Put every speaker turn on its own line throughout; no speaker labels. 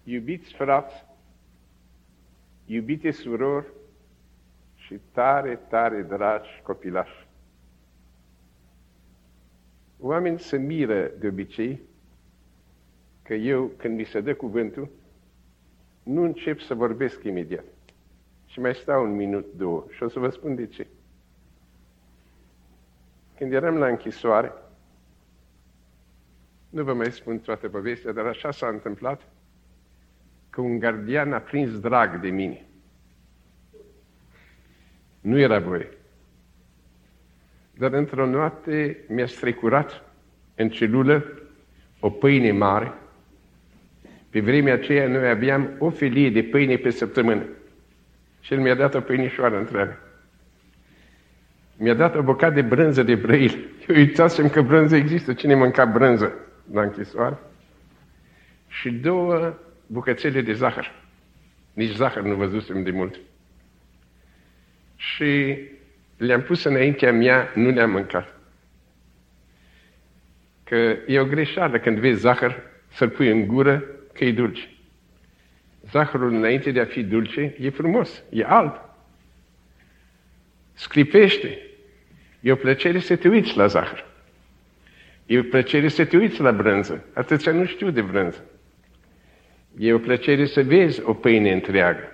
Iubiți frați, iubite surori și tare, tare dragi copilași. Oamenii se miră de obicei că eu, când mi se dă cuvântul, nu încep să vorbesc imediat. Și mai stau un minut, două. Și o să vă spun de ce. Când eram la închisoare, nu vă mai spun toată povestea, dar așa s-a întâmplat, că un gardian a prins drag de mine. Nu era voie. Dar într-o noapte mi-a strecurat în celulă o pâine mare. Pe vremea aceea noi aveam o felie de pâine pe săptămână. Și el mi-a dat o pâinișoară întreagă. Mi-a dat o bucată de brânză de brăil. Eu uitasem că brânză există. Cine mânca brânză la închisoare? Și 2 bucățele de zahăr. Nici zahăr nu văzusem de mult. Și le-am pus înaintea mea, nu le-am mâncat. Că e o greșeală când vezi zahăr să-l pui în gură, că e dulce. Zahărul, înainte de a fi dulce, e frumos, e alb. Sclipește. E o plăcere să te uiți la zahăr. E o plăcere să te uiți la brânză. Atâția nu știu de brânză. E o plăcere să vezi o pâine întreagă.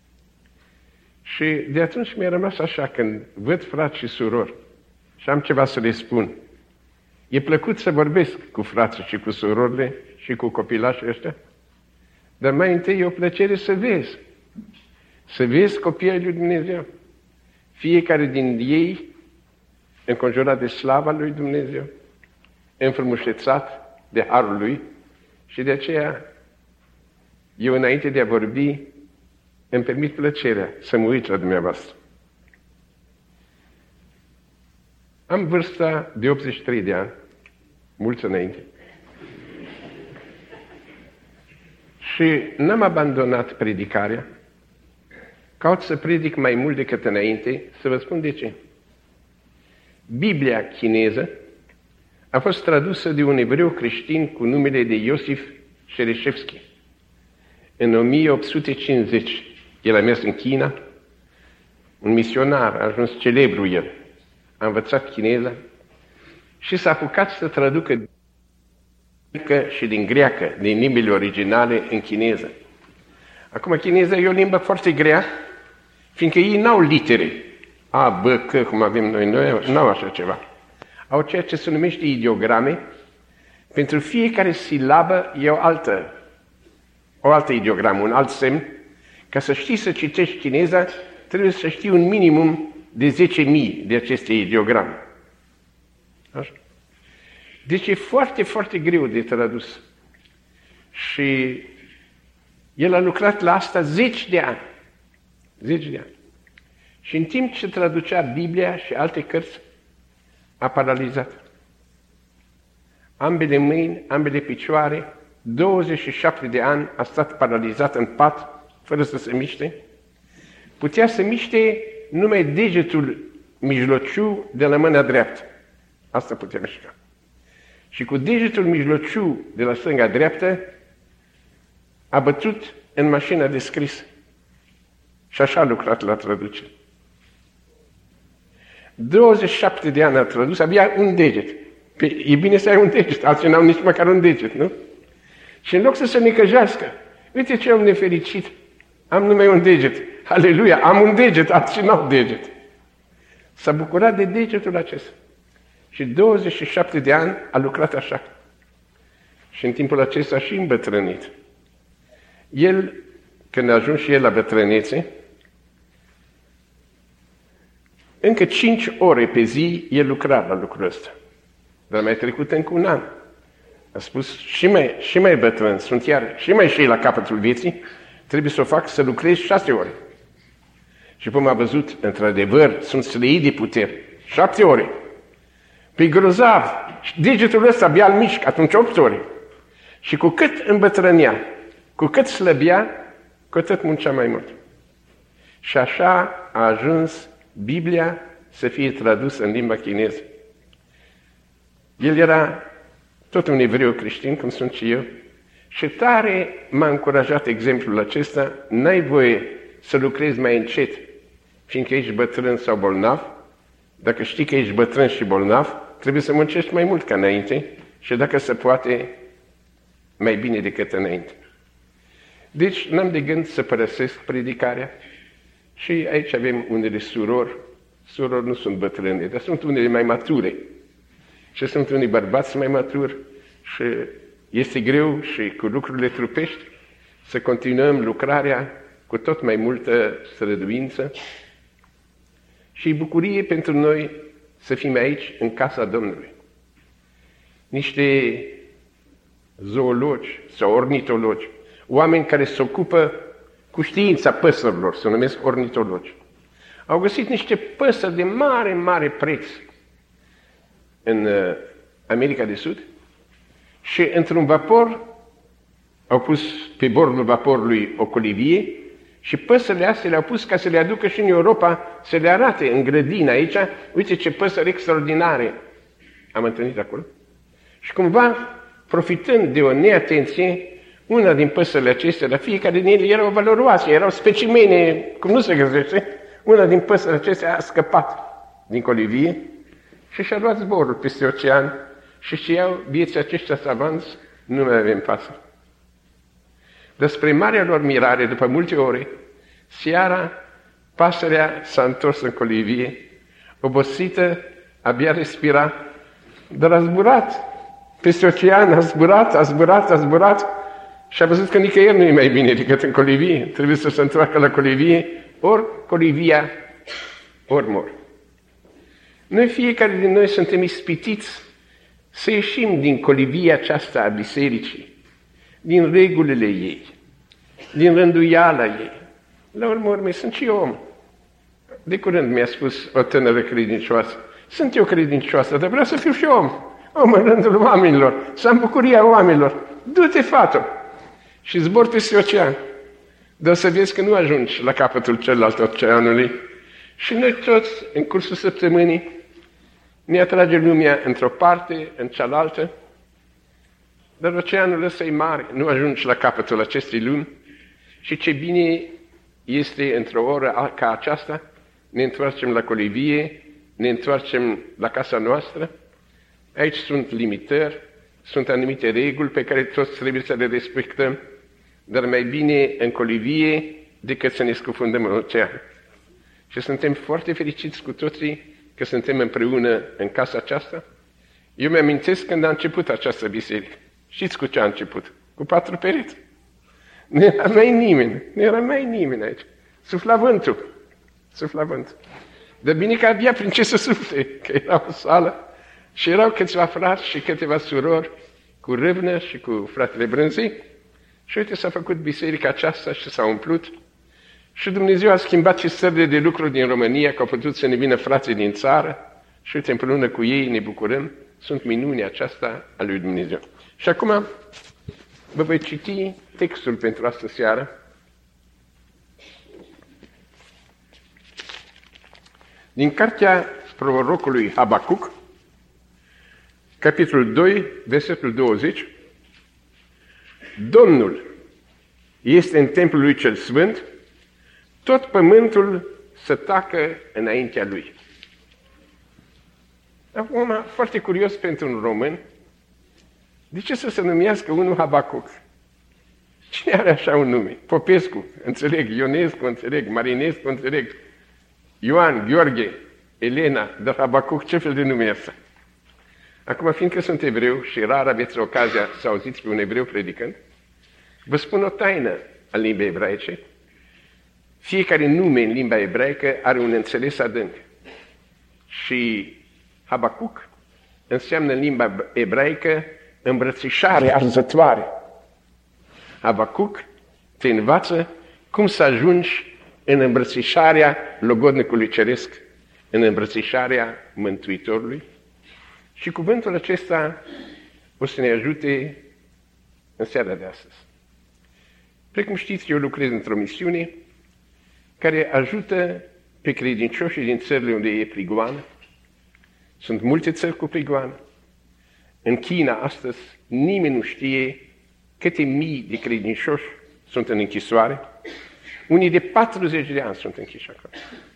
Și de atunci mi-a rămas așa, când văd frați și surori și am ceva să le spun. E plăcut să vorbesc cu frații și cu surorile și cu copilașii ăștia, dar mai întâi e o plăcere să vezi. Să vezi copiii lui Dumnezeu. Fiecare din ei înconjurat de slava lui Dumnezeu, înfrumusețat de harul lui, și de aceea eu, înainte de a vorbi, îmi permit plăcerea să mă uit la dumneavoastră. Am vârsta de 83 de ani, mulți înainte, și n-am abandonat predicarea. Caut să predic mai mult decât înainte, să vă spun de ce. Biblia chineză a fost tradusă de un evreu creștin cu numele de Iosif Shereșevski în 1850. El a mers în China, un misionar, a ajuns celebru el. A învățat chineză și s-a apucat să traducă și din greacă, din limbile originale, în chineză. Acum, chineza e o limbă foarte grea, fiindcă ei n-au litere. A, B, C, cum avem noi n-au așa ceva. Au ceea ce se numește ideograme. Pentru fiecare silabă e o altă ideogramă, un alt semn. Ca să știi să citești chineza, trebuie să știi un minimum de 10.000 de aceste ideograme. Așa. Deci e foarte, foarte greu de tradus. Și el a lucrat la asta 10 de ani. 10 de ani. Și în timp ce traducea Biblia și alte cărți, a paralizat. Ambele mâini, ambele picioare, 27 de ani a stat paralizat în pat, fără să se miște. Putea să miște numai degetul mijlociu de la mâna dreaptă. Asta putea mișca. Și cu degetul mijlociu de la stânga dreaptă a bătut în mașina de scris. Și așa a lucrat la traducere. 27 de ani a tradus, avea un deget. E bine să ai un deget, alții n-au nici măcar un deget, nu? Și în loc să se necăjească, uite ce om nefericit, am numai un deget. Aleluia, am un deget, alții n-au deget. S-a bucurat de degetul acesta. Și 27 de ani a lucrat așa. Și în timpul acesta și îmbătrânit. El, când a ajuns și el la bătrânețe, încă 5 ore pe zi el lucra la lucrul ăsta. Dar mai trecut încă un an. A spus, și mai bătrân, sunt iar și mai și la capătul vieții, trebuie să o fac să lucrez 6 ore. Și cum a văzut, într-adevăr, sunt slăit de putere. 7 ore. Păi grozav, degetul ăsta abia îl mișc, atunci 8 ore. Și cu cât îmbătrânea, cu cât slăbea, cu atât muncea mai mult. Și așa a ajuns Biblia să fie tradusă în limba chineză. El era tot un evreu creștin, cum sunt și eu, Și tare m-a încurajat exemplul acesta, n-ai voie să lucrezi mai încet, fiindcă ești bătrân sau bolnav. Dacă știi că ești bătrân și bolnav, trebuie să muncești mai mult ca înainte și dacă se poate, mai bine decât înainte. Deci n-am de gând să părăsesc predicarea și aici avem unele surori. Surori nu sunt bătrâne, dar sunt unele mai mature. Și sunt unii bărbați mai maturi și este greu și cu lucrurile trupești să continuăm lucrarea cu tot mai multă străduință. Și e bucurie pentru noi să fim aici, în casa Domnului. Niște zoologi sau ornitologi, oameni care se ocupă cu știința păsărilor, se numesc ornitologi. Au găsit niște păsări de mare, mare preț în America de Sud și într-un vapor au pus pe bordul vaporului o colivie și păsările astea le-au pus ca să le aducă și în Europa, să le arate în grădină aici. Uite ce păsări extraordinare am întâlnit acolo. Și cumva, profitând de o neatenție, una din păsările acestea, dar fiecare din ele erau valoroase, erau specimene, cum nu se găsește, una din păsările acestea a scăpat din colivie și și-a luat zborul peste ocean și știau vieții aceștia savanți, nu mai avem păsări. Despre marea lor mirare, după multe ore, seara, pasărea s-a întors în colivie, obosită, abia respira, dar a zburat peste ocean, a zburat și a văzut că nicăieri nu e mai bine decât în colivie. Trebuie să se întoarcă la colivie, ori colivia, ori mor. Noi, fiecare din noi, suntem ispitiți să ieșim din colivia aceasta a bisericii, din regulile ei, din rânduiala ei. La urmă, sunt și eu om. De curând mi-a spus o tânără credincioasă, sunt eu credincioasă, dar vreau să fiu și om. Om în rândul oamenilor, să am bucuria oamenilor. Du-te, fată, și zbor peste ocean. Dar să vezi că nu ajungi la capătul celălalt oceanului. Și noi toți, în cursul săptămânii, ne atrage lumea într-o parte, în cealaltă, dar oceanul ăsta e mare, nu ajungi la capătul acestei lumi și ce bine este într-o oră ca aceasta, ne întoarcem la colivie, ne întoarcem la casa noastră. Aici sunt limitări, sunt anumite reguli pe care toți trebuie să le respectăm, dar mai bine în colivie decât să ne scufundăm în ocean. Și suntem foarte fericiți cu toții că suntem împreună în casa aceasta. Eu mi-amintesc când a început această biserică. Știți cu ce a început? Cu 4 pereți. Nu era mai nimeni aici. Sufla vântul. Dar bine că avea prin ce să sufle, că era o sală și erau câțiva frați și câteva surori cu râvnă și cu fratele Brânzii. Și uite, s-a făcut biserica aceasta și s-a umplut. Și Dumnezeu a schimbat și stările de lucru din România, că au putut să ne vină frații din țară. Și uite, împreună cu ei ne bucurăm. Sunt minunea aceasta a lui Dumnezeu. Și acum vă voi citi textul pentru astă seară. Din cartea prorocului Habacuc, capitolul 2, versetul 20. Domnul este în templul lui cel sfânt, tot pământul să tacă înaintea lui. Acum, foarte curios pentru un român, de ce să se numească unul Habacuc? Cine are așa un nume? Popescu, înțeleg, Ionescu, înțeleg, Marinescu, înțeleg, Ioan, Gheorghe, Elena, dar Habacuc, ce fel de nume e asta? Acum, fiindcă sunt evreu și rar aveți ocazia să auziți pe un evreu predicând, vă spun o taină a limbii ebraice. Fiecare nume în limba ebraică are un înțeles adânc. Și Habacuc înseamnă în limba ebraică îmbrățișare arzătoare. Habacuc te învață cum să ajungi în îmbrățișarea logodnicului ceresc, în îmbrățișarea Mântuitorului. Și cuvântul acesta o să ne ajute în seara de astăzi. Precum știți, eu lucrez într-o misiune care ajută pe credincioșii din țările unde e prigoană. Sunt multe țări cu prigoană. În China, astăzi, nimeni nu știe câte mii de credincioși sunt în închisoare. Unii de 40 de ani sunt închiși acolo.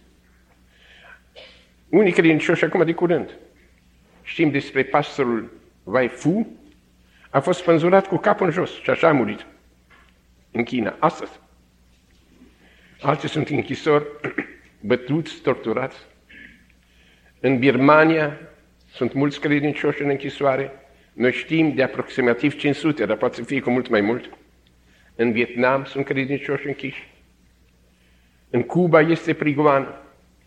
Unii credincioși acum de curând. Știm despre pastorul Wai Fu, a fost spânzurat cu capul în jos și așa a murit. În China, astăzi. Alții sunt închisori, bătuți, torturați. În Birmania sunt mulți credincioși în închisoare. Noi știm de aproximativ 500, dar poate să fie cu mult mai mult. În Vietnam sunt credincioși închiși. În Cuba este prigoană.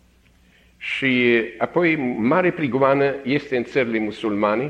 Și apoi mare prigoană este în țările musulmane.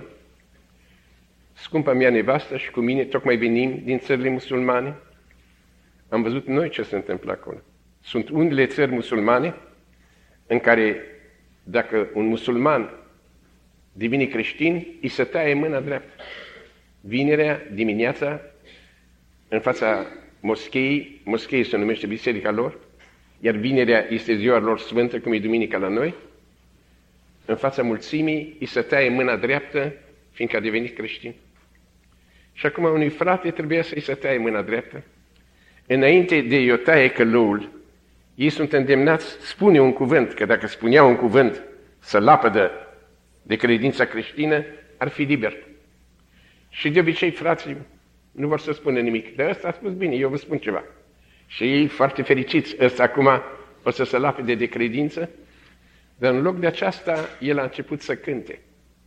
Scumpa mea nevastă și cu mine tocmai venim din țările musulmane. Am văzut noi ce se întâmplă acolo. Sunt unele țări musulmane în care dacă un musulman devine creștin, îi se taie mâna dreaptă. Vinerea, dimineața, în fața moscheii se numește biserica lor, iar vinerea este ziua lor sfântă, cum e duminica la noi, în fața mulțimii îi se taie mâna dreaptă, fiindcă a devenit creștin. Și acum unui frate trebuia să-i se taie mâna dreaptă. Înainte de i-o taie călăul, ei sunt îndemnați, spune un cuvânt, că dacă spuneau un cuvânt să lapădă de credința creștină, ar fi liber. Și de obicei frații nu vor să spună nimic. Dar ăsta a spus bine, eu vă spun ceva. Și ei foarte fericiți, ăsta acum o să se lapide de credință, dar în loc de aceasta, el a început să cânte.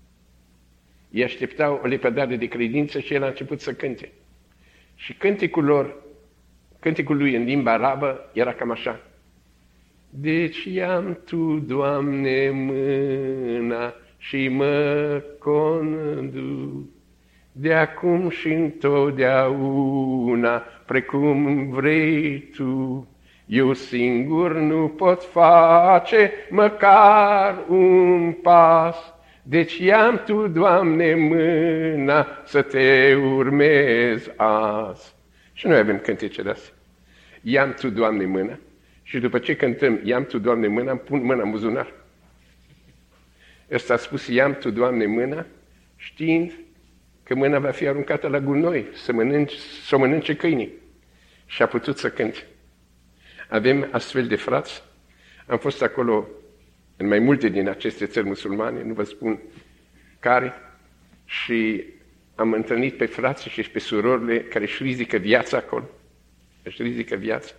Ei așteptau o lepădare de credință și el a început să cânte. Și cânticul lui în limba arabă era cam așa. Deci i-am Tu, Doamne, mâna și mă conduc de acum și întotdeauna, precum vrei Tu. Eu singur nu pot face măcar un pas, deci i-am Tu, Doamne, mâna să Te urmez azi. Și noi avem cântecele astea. I-am Tu, Doamne, mâna. Și după ce cântăm, i-am Tu, Doamne, mâna, îmi pun mâna în buzunar. Ăsta a spus, i-am Tu, Doamne, mâna, știind că mâna va fi aruncată la gunoi, să o mănânce câinii. Și a putut să cânte. Avem astfel de frați. Am fost acolo în mai multe din aceste țări musulmane, nu vă spun care, și am întâlnit pe frații și pe surorile care își rizică viața acolo. Își rizică viața.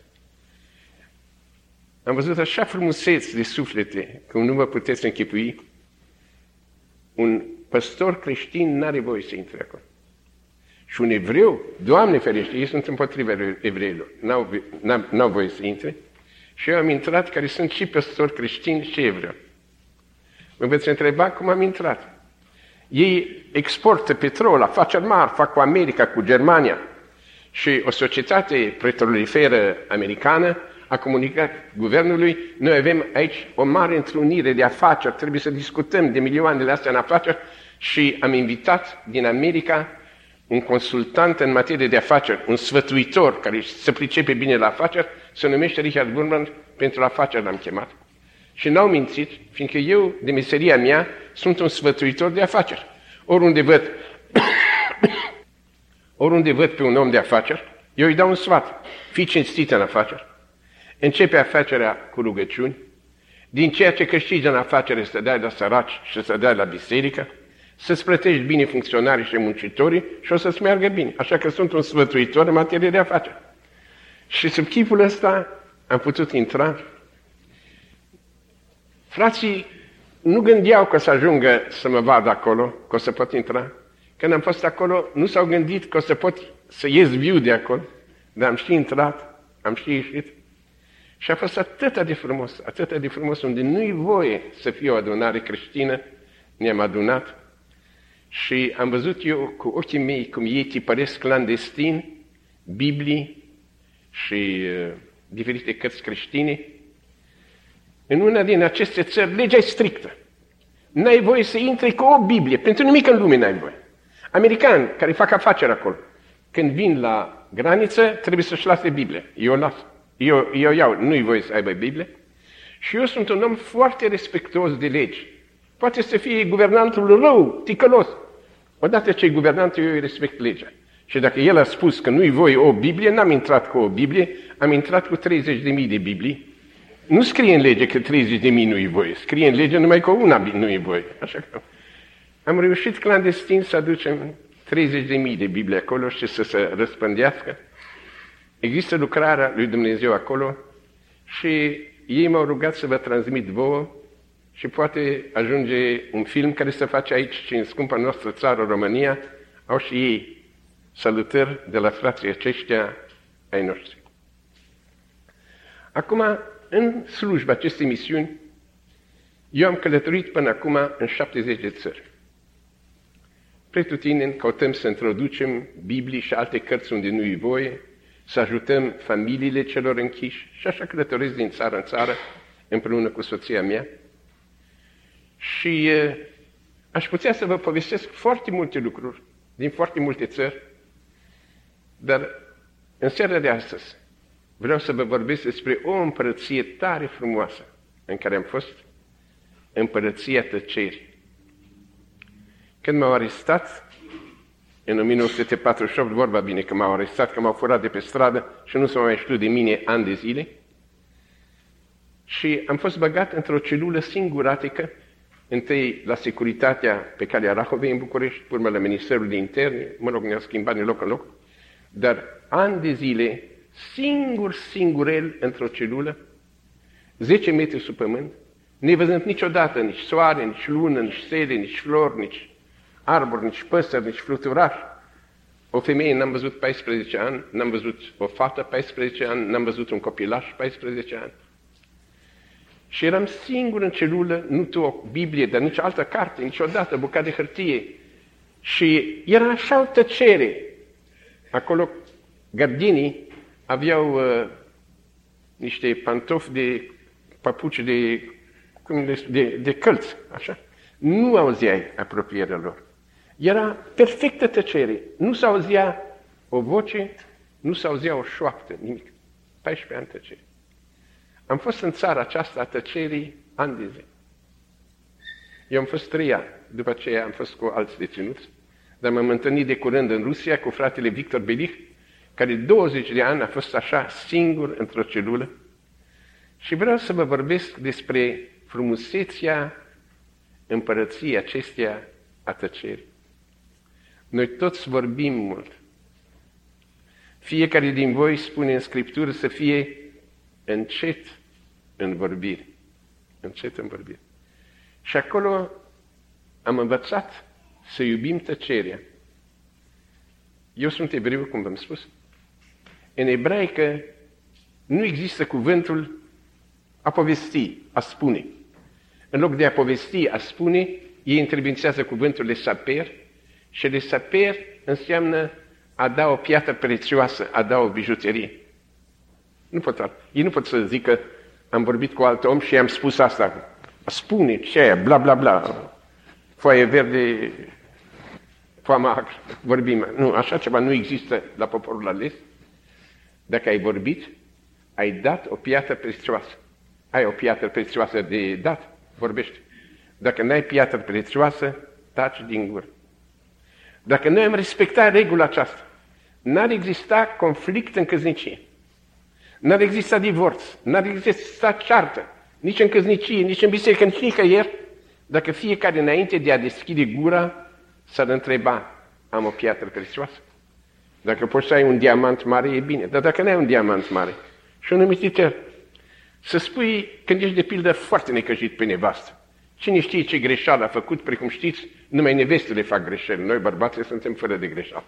Am văzut așa frumuseți de suflete, că nu vă puteți închipui. Un păstor creștin n-are voie să intre acolo. Și un evreu, Doamne ferește, ei sunt împotriva evreilor, n-au voie să intre. Și eu am intrat, care sunt și păstori creștini și evrei. Mă veți întreba cum am intrat. Ei exportă petrol, afaceri mari, fac cu America, cu Germania. Și o societate petroliferă americană a comunicat guvernului, noi avem aici o mare întrunire de afaceri, trebuie să discutăm de milioanele astea în afaceri, și am invitat din America un consultant în materie de afaceri, un sfătuitor care se pricepe bine la afaceri, se numește Richard Burman, pentru afaceri l-am chemat. Și n-au mințit, fiindcă eu, de meseria mea, sunt un sfătuitor de afaceri. Oriunde văd pe un om de afaceri, eu îi dau un sfat. Fii cinstit în afaceri. Începe afacerea cu rugăciuni. Din ceea ce câștigi în afacere să dai la săraci și să dai la biserică, să-ți plătești bine funcționarii și muncitorii și o să-ți meargă bine. Așa că sunt un sfătuitor în materie de afaceri. Și sub chipul ăsta am putut intra. Frații nu gândeau că o să ajungă să mă vadă acolo, că o să pot intra. Când am fost acolo, nu s-au gândit că o să pot să ies viu de acolo, dar am și intrat, am și ieșit. Și a fost atât de frumos, unde nu-i voie să fie o adunare creștină, ne-am adunat și am văzut eu cu ochii mei cum ei tipăresc clandestin Biblii și diferite cărți creștine. În una din aceste țări, legea e strictă. N-ai voie să intri cu o Biblie, pentru nimic în lume n-ai voie. Americani care fac afaceri acolo, când vin la graniță, trebuie să-și lase Biblia. Eu las. Eu iau, nu-i voie să aibă Biblie. Și eu sunt un om foarte respectuos de legi. Poate să fie guvernantul rău, ticălos. Odată ce e guvernantul, eu îi respect legea. Și dacă el a spus că nu-i voie o Biblie, n-am intrat cu o Biblie, am intrat cu 30.000 de Biblii. Nu scrie în lege că 30.000 nu-i voie, scrie în lege numai că una nu-i voie. Așa că am reușit clandestin să aducem 30.000 de Biblii acolo și să se răspândească. Există lucrarea lui Dumnezeu acolo și ei m-au rugat să vă transmit vouă și poate ajunge un film care se face aici și în scumpa noastră țară, România, au și ei salutări de la frații aceștia ai noștri. Acum, în slujba acestei misiuni, eu am călătorit până acum în 70 de țări. Pretutindeni căutăm să introducem Biblii și alte cărți unde nu-i voie, să ajutăm familiile celor închiși și așa călătoresc din țară în țară împreună cu soția mea. Și aș putea să vă povestesc foarte multe lucruri din foarte multe țări, dar în seara de astăzi vreau să vă vorbesc despre o împărăție tare frumoasă în care am fost, împărăția tăcerii. Când m-au arestat, în 1948, vorba bine că m-au arestat, că m-au furat de pe stradă și nu s-a mai știut de mine ani de zile, și am fost băgat într-o celulă singuratică, întâi la securitatea pe calea Rahovei în București, urmă la Ministerul de Interne, ne-au schimbat de loc în loc, dar ani de zile, singurel într-o celulă, 10 metri sub pământ, nevăzând niciodată nici soare, nici lună, nici stele, nici flori, nici arbori, nici păsări, nici fluturași. O femeie n-am văzut 14 ani, n-am văzut o fată 14 ani, n-am văzut un copilaș 14 ani. Și eram singur în celulă, nu tu o Biblie, dar nici altă carte, niciodată, bucată de hârtie. Și era așa o tăcere. Acolo gardienii aveau niște pantofi de papuci de călți, așa. Nu auzeai apropierea lor. Era perfectă tăcere. Nu s-auzea o voce, nu s-auzea o șoaptă, nimic. 14 ani tăcere. Am fost în țara aceasta a tăcerii ani de zi. Eu am fost 3 ani. După aceea am fost cu alți deținuți. Dar m-am întâlnit de curând în Rusia cu fratele Victor Belich, care 20 de ani a fost așa singur într-o celulă. Și vreau să vă vorbesc despre frumusețea împărăției acesteia a tăcerii. Noi toți vorbim mult. Fiecare din voi spune în Scriptură să fie încet în vorbire. Încet în vorbire. Și acolo am învățat să iubim tăcerea. Eu sunt evreu, cum v-am spus. În ebraică nu există cuvântul a povesti, a spune. În loc de a povesti, a spune, ei întrebuințează cuvântul lesaper și lesaper înseamnă a da o piatră prețioasă, a da o bijuterie. Ei nu pot să zică, am vorbit cu alt om și i-am spus asta. Spune ce aia, bla bla bla, foaie verde, foama, vorbim. Nu, așa ceva nu există la poporul ales. Dacă ai vorbit, ai dat o piatră prețioasă. Ai o piatră prețioasă de dat, vorbește. Dacă n-ai piatră prețioasă, taci din gură. Dacă noi am respectat regula aceasta, n-ar exista conflict în căsnicie. N-ar exista divorț, n-ar exista ceartă, nici în căsnicie, nici în biserică, nici nicăieri, dacă fiecare înainte de a deschide gura s-ar întreba, am o piatră prețioasă. Dacă poți să ai un diamant mare, e bine, dar dacă n-ai un diamant mare și un numititel, să spui când ești de pildă foarte necăjit pe nevastă, cine știe ce greșeală a făcut, precum știți, numai nevestele fac greșeli, noi bărbații suntem fără de greșeală.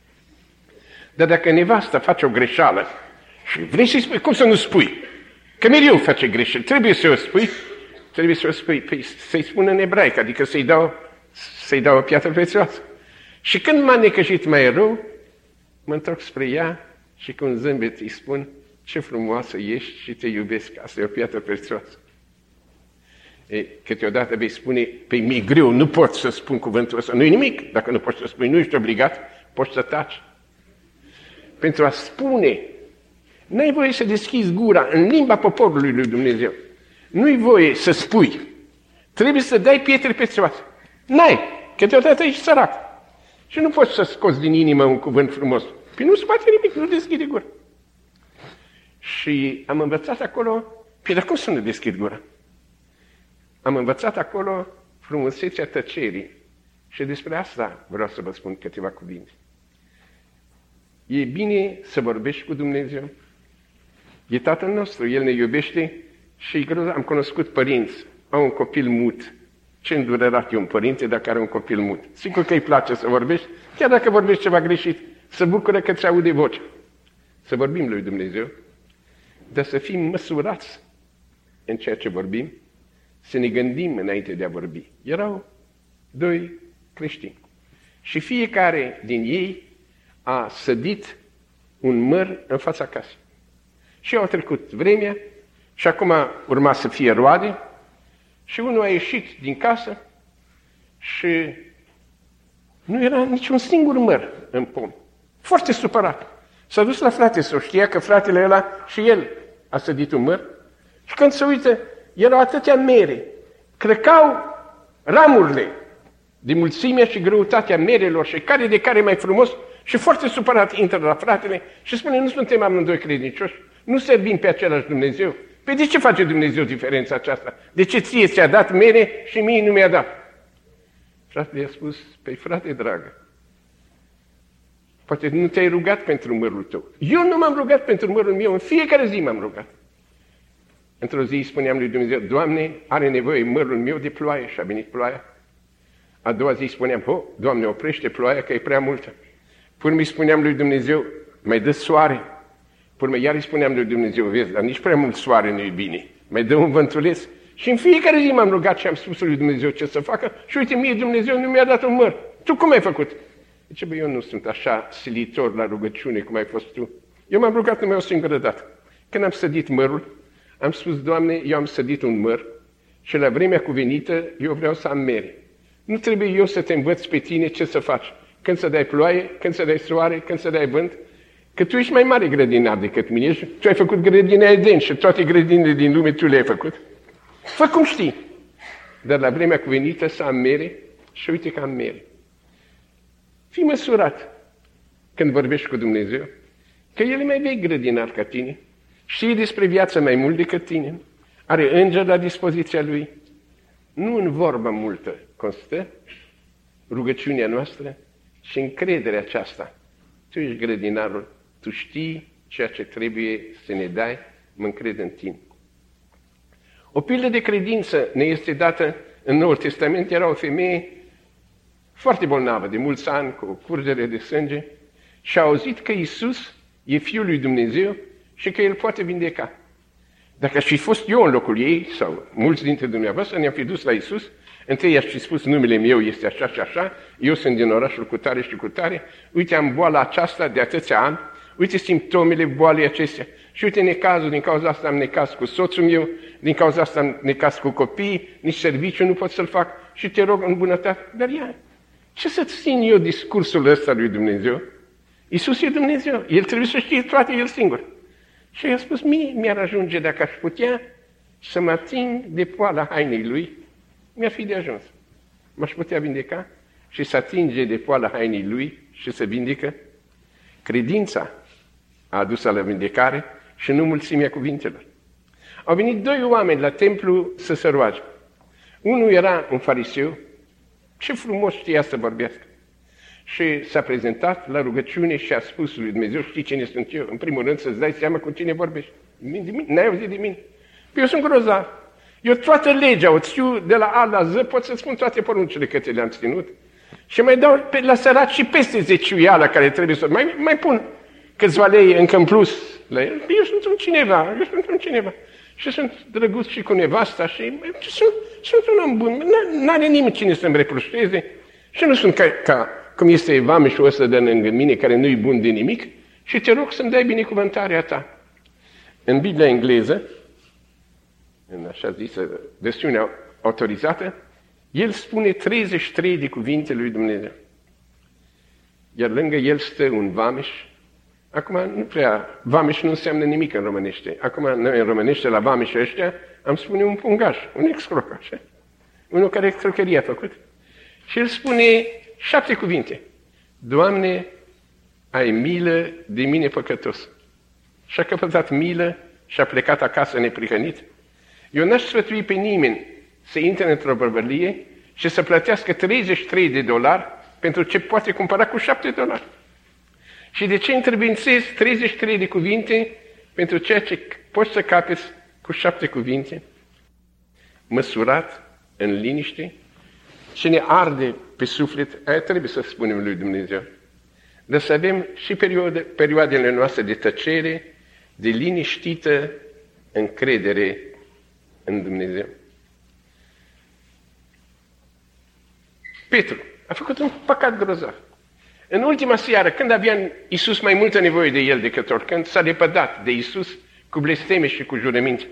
Dar dacă nevasta face o greșeală și vrei să-i spui, cum să nu spui? Că mereu face greșeli, trebuie să o spui, păi, să-i spun în ebraică, adică să-i dau o piatră prețioasă. Și când m-a necăjit mai rău, mă întorc spre ea și cu un zâmbet îi spun, ce frumoasă ești și te iubesc, asta e o piatră prețioasă. Câteodată vei spune, pe mi-e greu, nu pot să spun cuvântul ăsta, nu-i nimic, dacă nu poți să spui, nu ești obligat, poți să taci. Pentru a spune, n-ai voie să deschizi gura în limba poporului lui Dumnezeu. Nu-i voie să spui, trebuie să dai pietre prețioase. N-ai, câteodată ești sărac. Și nu poți să scoți din inimă un cuvânt frumos. Păi nu scoate nimic, nu deschide gura. Și am învățat acolo, păi dar cum să nu deschid gura? Am învățat acolo frumusețea tăcerii. Și despre asta vreau să vă spun câteva cuvinte. E bine să vorbești cu Dumnezeu. E Tatăl nostru, El ne iubește și e greu. Am cunoscut părinți, au un copil mut. Ce îndurerat e un părinte dacă are un copil mut. Sigur că îi place să vorbești, chiar dacă vorbești ceva greșit, să bucură că ți aude vocea. Să vorbim lui Dumnezeu, dar să fim măsurați în ceea ce vorbim, să ne gândim înainte de a vorbi. Erau doi creștini și fiecare din ei a sădit un măr în fața casei. Și au trecut vremea și acum urma să fie roade și unul a ieșit din casă și nu era niciun singur măr în pom. Foarte supărat. S-a dus la frate să știa că fratele ăla și el a sădit un măr și când se uită, erau atâtea mere. Crecau ramurile de mulțimea și greutatea merelor și care de care mai frumos și foarte supărat intră la fratele și spune, nu suntem amândoi credincioși, nu servim pe același Dumnezeu. Păi de ce face Dumnezeu diferența aceasta? De ce ție ți-a dat mere și mie nu mi-a dat? Fratele i-a spus, păi frate dragă, poate nu te-ai rugat pentru mărul tău. Eu nu m-am rugat pentru mărul meu, în fiecare zi m-am rugat. Într-o zi spuneam lui Dumnezeu, Doamne, are nevoie mărul meu de ploaie și a venit ploaia. A doua zi spuneam, Doamne, oprește ploaia că e prea multă. Pur-mi spuneam lui Dumnezeu, mai dă soare. Pur-mi iar îi spuneam lui Dumnezeu, vezi, dar nici prea mult soare nu e bine. Mai dă un vântuleț. Și în fiecare zi m-am rugat și am spus lui Dumnezeu ce să facă și uite, mie Dumnezeu nu mi-a dat un măr. Tu cum ai făcut? Zice, eu nu sunt așa silitor la rugăciune cum ai fost tu. Eu m-am rugat numai o singură dată. Când am sădit mărul, am spus, Doamne, eu am sădit un măr și la vremea cuvenită eu vreau să am mere. Nu trebuie eu să te învăț pe tine ce să faci. Când să dai ploaie, când să dai soare, când să dai vânt. Că tu ești mai mare grădinar decât mine și tu ai făcut grădina Eden și toate grădinile din lume tu le-ai făcut. Fă cum știi. Dar la vremea cuvenită să am mere și uite că am mere. Fii măsurat când vorbești cu Dumnezeu, că El e mai vechi grădinar ca tine, știe despre viață mai mult decât tine, are înger la dispoziția Lui. Nu în vorbă multă constă rugăciunea noastră și încrederea aceasta. Tu ești grădinarul, tu știi ceea ce trebuie să ne dai, mă încred în tine. O pildă de credință ne este dată în Noul Testament. Era o femeie foarte bolnavă, de mulți ani, cu o curgere de sânge, și a auzit că Iisus e Fiul lui Dumnezeu și că El poate vindeca. Dacă aș fi fost eu în locul ei, sau mulți dintre dumneavoastră, ne-am fi dus la Iisus, întâi i-aș fi spus, numele meu este așa și așa, eu sunt din orașul cu tare și cu tare, uite, am boala aceasta de atâția ani, uite simptomele boalei acestea, și uite necazul, din cauza asta am necaz cu soțul meu, din cauza asta am necaz cu copiii, nici serviciu nu pot să-l fac și te rog în bunătate. Dar ia, ce să țin eu discursul ăsta lui Dumnezeu? Iisus e Dumnezeu, El trebuie să știe toate El singur. Și i-a spus, mie mi-ar ajunge dacă aș putea să mă ating de poala hainei Lui, mi-ar fi de ajuns. M-aș putea vindeca și să atinge de poala hainei Lui și să vindecă. Credința a adus la vindecare și nu mulțimea cuvintelor. Au venit doi oameni la templu să se roage. Unul era un fariseu, ce frumos știa să vorbească. Și s-a prezentat la rugăciune și a spus lui Dumnezeu, știi cine sunt eu? În primul rând să-ți dai seama cu cine vorbești. N-ai auzit de mine? Păi eu sunt grozav. Eu toată legea o țiu de la A la Z, pot să spun toate poruncile că te le-am ținut. Și mai dau la săraci și peste zeciuiala care trebuie să... Mai pun câțiva lei încă în plus la el. Eu sunt un cineva. Și sunt drăguț și cu nevasta și sunt un om bun. N-are nimeni cine să-mi reproșeze. Și nu sunt ca cum este vameșul ăsta de lângă mine, care nu-i bun de nimic, și te rog să-mi dai binecuvântarea ta. În Biblia engleză, în așa zisă versiune autorizată, el spune 33 de cuvinte lui Dumnezeu. Iar lângă el stă un vameș. Acum nu prea, vameș nu înseamnă nimic în românește. Acum noi în românește la vameșii ăștia am spune un pungaș, un excroc, așa. Unul care crocherie a făcut. Și el spune 7 cuvinte. Doamne, ai milă de mine păcătos. Și-a căpătat milă și a plecat acasă neprihănit. Eu n-aș sfătui pe nimeni să intre într-o bărbălie și să plătească $33 pentru ce poate cumpăra cu $7. Și de ce întrebuințezi 33 de cuvinte pentru ceea ce poți să capeți cu 7 cuvinte? Măsurat, în liniște, ce ne arde pe suflet, aia trebuie să spunem lui Dumnezeu. Dar să avem și perioadele noastre de tăcere, de liniștită încredere în Dumnezeu. Petru a făcut un păcat grozav. În ultima seară, când avea Iisus mai multă nevoie de el decât oricând, s-a lepădat de Iisus cu blesteme și cu jurăminte.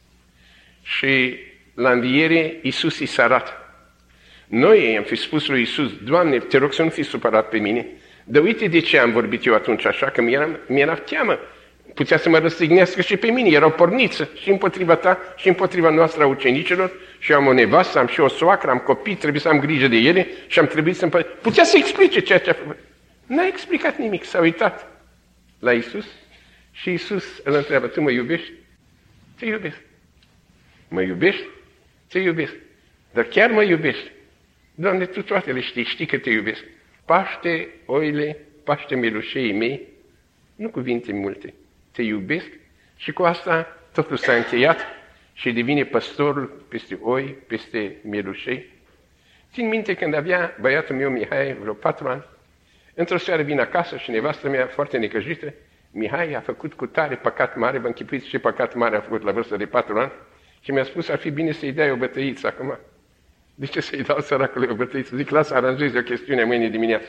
Și la înviere, Iisus îi s-a arată. Noi i-am fi spus lui Iisus, Doamne, te rog să nu fii supărat pe mine, dar uite de ce am vorbit eu atunci așa, că mi-era teamă. Putea să mă răstignească și pe mine, era o porniță și împotriva ta și împotriva noastră a ucenicilor și eu am o nevastă, am și o soacră, am copii, trebuie să am grijă de ele și am trebuit să putea să explice ceea ce a făcut. N-a explicat nimic, s-a uitat la Iisus și Iisus îl întreabă, tu mă iubești? Te iubesc. Mă iubești? Te iubesc. Dar chiar mă iubești? Doamne, tu toate le știi, știi că te iubesc. Paște oile, paște mielușeii mei, nu cuvinte multe. Te iubesc și cu asta totul s-a încheiat și devine păstorul peste oi, peste mielușei. Țin minte când avea băiatul meu Mihai vreo 4 ani, într-o seară vin acasă și nevastă mea foarte necăjită, Mihai a făcut cu tare păcat mare, vă închipuiți ce păcat mare a făcut la vârstă de 4 ani și mi-a spus ar fi bine să-i dai o bătăiță acum. De ce să-i dau săracului o bătăiță? Zic, lasă, aranjezi o chestiune mâine dimineață.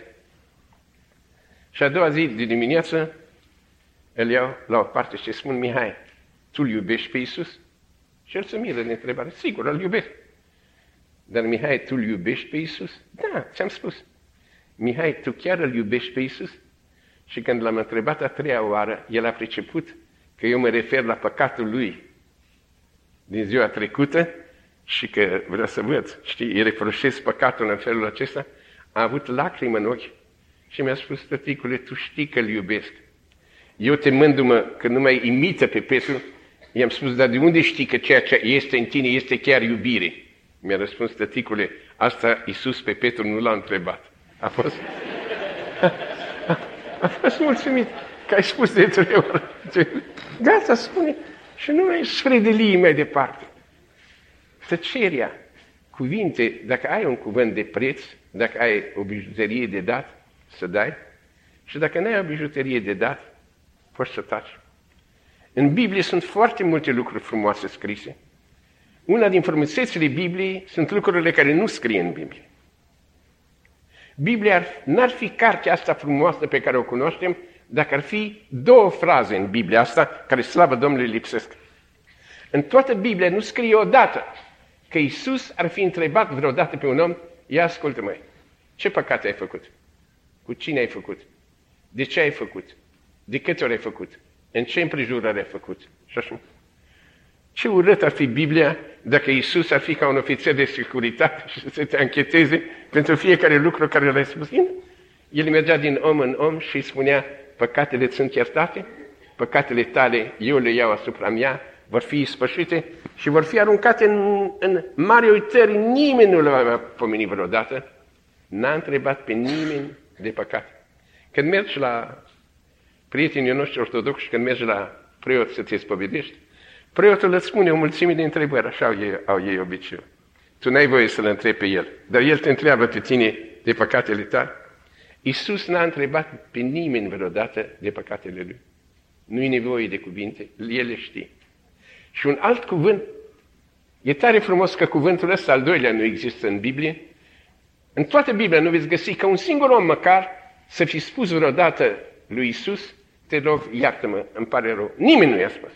Și a doua zi de dimineață îl iau la o parte și spun, Mihai, tu-L iubești pe Iisus? Și el se miră de întrebare, sigur, îl iubesc. Dar Mihai, tu-L iubești pe Iisus? Da, ți-am spus. Mihai, tu chiar îl iubești pe Iisus? Și când l-am întrebat a 3-a oară, el a priceput că eu mă refer la păcatul lui din ziua trecută și că vreau să văd, știi, îi reproșez păcatul în felul acesta, a avut lacrimă în ochi și mi-a spus, tăticule, tu știi că îl iubesc. Eu temându-mă că nu mai imită pe Petru, i-am spus, dar de unde știi că ceea ce este în tine este chiar iubire? Mi-a răspuns, tăticule, asta Iisus pe Petru nu l-a întrebat. A fost mulțumit că ai spus de 3 ori. Gata, spune. Și nu mai sfredelii mai departe. Tăcerea, cuvinte, dacă ai un cuvânt de preț, dacă ai o bijuterie de dat, să dai. Și dacă nu ai o bijuterie de dat, poți să taci. În Biblie sunt foarte multe lucruri frumoase scrise. Una din frumusețile Bibliei sunt lucrurile care nu scrie în Biblie. Biblia n-ar fi cartea asta frumoasă pe care o cunoaștem dacă ar fi 2 fraze în Biblia asta care, slavă Domnului, lipsesc. În toată Biblia nu scrie odată că Iisus ar fi întrebat vreodată pe un om, ia ascultă-mă, ce păcate ai făcut? Cu cine ai făcut? De ce ai făcut? De câte ori ai făcut? În ce împrejurări ai făcut? Și așa. Ce urât ar fi Biblia dacă Iisus ar fi ca un ofițer de securitate și să te ancheteze pentru fiecare lucru care l-ai spus. El mergea din om în om și îi spunea, păcatele sunt iertate, păcatele tale eu le iau asupra mea, vor fi ispășite și vor fi aruncate în mare uitări. Nimeni nu le va pomeni vreodată. N-a întrebat pe nimeni de păcat. Când mergi la prietenii noștri ortodoxi, când mergi la preot să te spovedești, preotul îți spune o mulțime de întrebări, așa au ei obiceiul. Tu n-ai voie să-l întrebi pe el, dar el te întreabă pe tine de păcatele tale. Iisus n-a întrebat pe nimeni vreodată de păcatele lui. Nu-i nevoie de cuvinte, el le știe. Și un alt cuvânt, e tare frumos că cuvântul ăsta, al doilea, nu există în Biblie. În toată Biblia nu veți găsi că un singur om măcar să fi spus vreodată lui Iisus, te rog, iartă-mă, îmi pare rău. Nimeni nu i-a spus.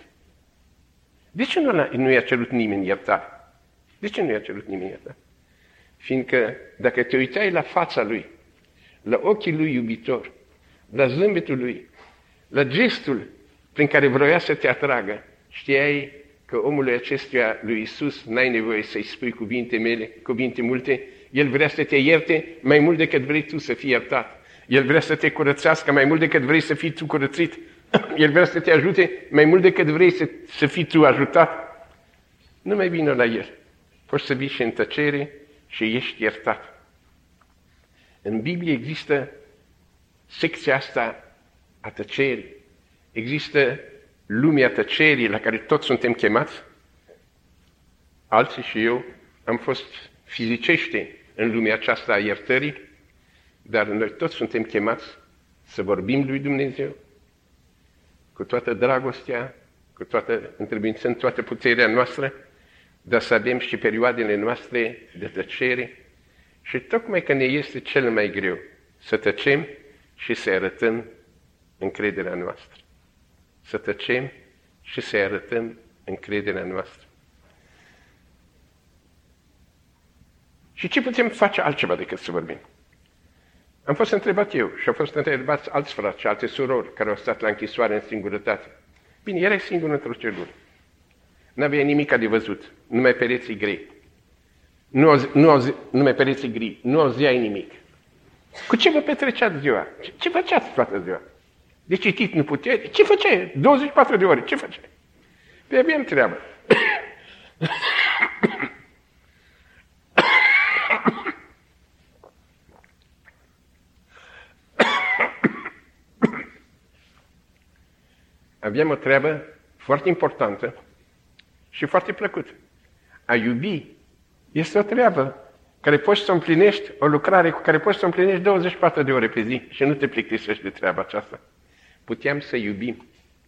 De ce nu i-a cerut nimeni iertare? De ce nu i-a cerut nimeni iertare? Fiindcă dacă te uitai la fața lui, la ochii lui iubitor, la zâmbetul lui, la gestul prin care vroia să te atragă, știai că omului acestuia, lui Iisus, n-ai nevoie să-i spui cuvinte multe, el vrea să te ierte mai mult decât vrei tu să fii iertat. El vrea să te curățească mai mult decât vrei să fii tu curățit. El vrea să te ajute mai mult decât vrei să fii tu ajutat. Nu mai vină la El. Poți să vii și în tăcere și ești iertat. În Biblie există secția asta a tăcerii. Există lumea tăcerii la care toți suntem chemați. Alții și eu am fost fizicește în lumea aceasta a iertării, dar noi toți suntem chemați să vorbim lui Dumnezeu cu toată dragostea, cu toată întrebuințând toată puterea noastră, dar să avem și perioadele noastre de tăcere. Și tocmai că ne este cel mai greu să tăcem și să arătăm încrederea noastră. Să tăcem și să arătăm încrederea noastră. Și ce putem face altceva decât să vorbim? Am fost întrebat eu și au fost întrebați alți frați și alte surori care au stat la închisoare în singurătate. Bine, erai singur într-o celulă. N-avea nimic de văzut, numai pereții grei. Numai pereții gri, nu auzeai nimic. Cu ce vă petreceați ziua? Ce făceați toată ziua? De citit nu puteai? Ce făceai? 24 de ore, ce făceai? Păi aveam treabă. Aveam o treabă foarte importantă și foarte plăcută. A iubi este o treabă care poți să o împlinești, o lucrare cu care poți să o împlinești 24 de ore pe zi și nu te plictisești de treaba aceasta. Puteam să iubim.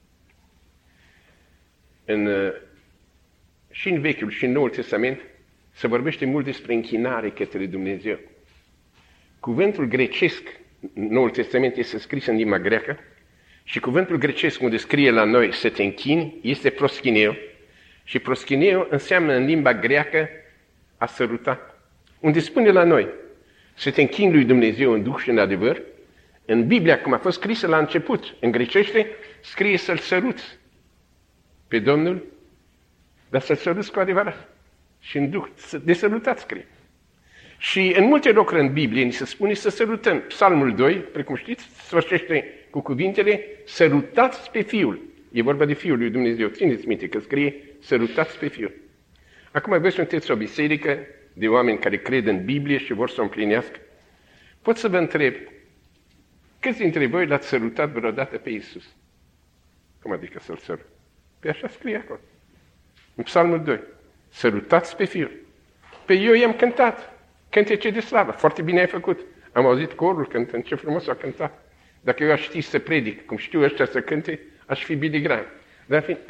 Și în Vechiul și în Noul Testament se vorbește mult despre închinare către Dumnezeu. Cuvântul grecesc, Noul Testament este scris în limba greacă, și cuvântul grecesc unde scrie la noi să te închini este proschineo. Și proschineo înseamnă în limba greacă a săruta. Unde spune la noi să te închini lui Dumnezeu în duh și în adevăr, în Biblia, cum a fost scrisă la început, în grecește, scrie să-L săruți pe Domnul, dar să-L săruți cu adevărat. Și în duh, de sărutat scrie. Și în multe locuri în Biblie ni se spune să sărutăm. Psalmul 2, precum știți, sfârșește cu cuvintele sărutați pe Fiul. E vorba de Fiul lui Dumnezeu. Țineți minte că scrie sărutați pe Fiul. Acum voi sunteți o biserică de oameni care cred în Biblie și vor să o împlinească. Pot să vă întreb, câți dintre voi l-ați sărutat vreodată pe Iisus? Cum adică să-L sărut? Pe așa scrie acolo. În Psalmul 2. Sărutați pe Fiul. Pe eu i-am cântat. Cântece de slavă. Foarte bine ai făcut. Am auzit corul cântând. Ce frumos a cântat. Dacă eu aș ști să predic, cum știu ăștia să cânte, aș fi Billy Graham. Dar fi...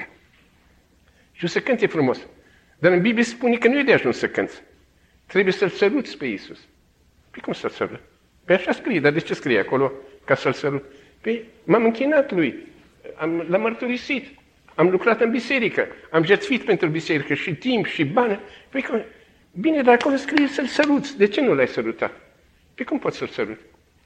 Și să cânte frumos. Dar în Biblie spune că nu e de ajuns să cânți. Trebuie să-L săruți pe Iisus. Păi cum să-L sărut? Păi așa scrie. Dar de ce scrie acolo ca să-L sărut? Păi m-am închinat Lui. L-am mărturisit. Am lucrat în biserică. Am jertfit pentru biserică și timp și bani. Păi cum... Bine, dar acolo scrie să-L săruți. De ce nu L-ai sărutat? Păi cum poți să-L săruți?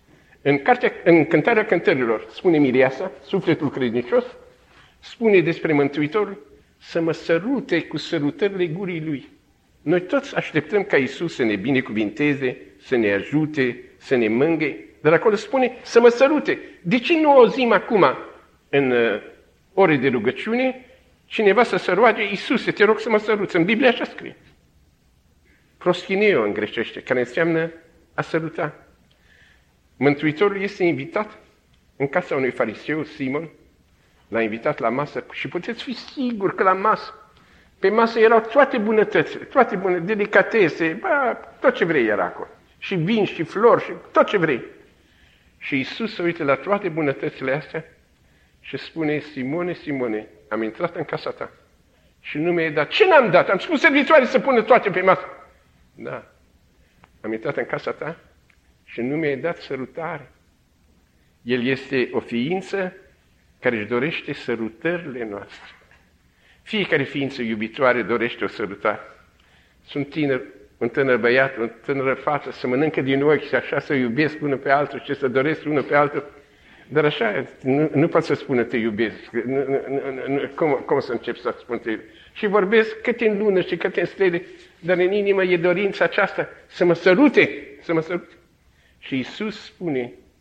În Cântarea Cântărilor spune Mireasa, sufletul credincios, spune despre Mântuitorul să mă sărute cu sărutările gurii Lui. Noi toți așteptăm ca Iisus să ne binecuvinteze, să ne ajute, să ne mângâie, dar acolo spune să mă sărute. De ce nu auzim acum în ore de rugăciune cineva să se roage, Iisuse, te rog să mă săruți. În Biblie așa scrie. Proschineo în grecește, care înseamnă a săruta. Mântuitorul este invitat în casa unui fariseu, Simon, l-a invitat la masă și puteți fi siguri că la masă, pe masă erau toate bunătățile, toate delicatese, tot ce vrei era acolo. Și vin, și flori, și tot ce vrei. Și Iisus se uită la toate bunătățile astea și spune, Simone, Simone, am intrat în casa ta și nu mi-ai dat. Ce n-am dat? Am spus servitoare să pună toate pe masă. Da, am intrat în casa ta și nu mi-ai dat sărutare. El este o ființă care își dorește sărutările noastre. Fiecare ființă iubitoare dorește o sărutare. Sunt tineri, un tânăr băiat, o tânără fată, să mănâncă din ochi și așa să iubesc unul pe altul și să doresc unul pe altul. Dar așa, nu pot să spună te iubesc. Cum să încep să spun te iubesc? Și vorbesc câte în lună și câte în stele, dar în inimă e dorința aceasta să mă sărute, să mă sărute. Și Iisus spune,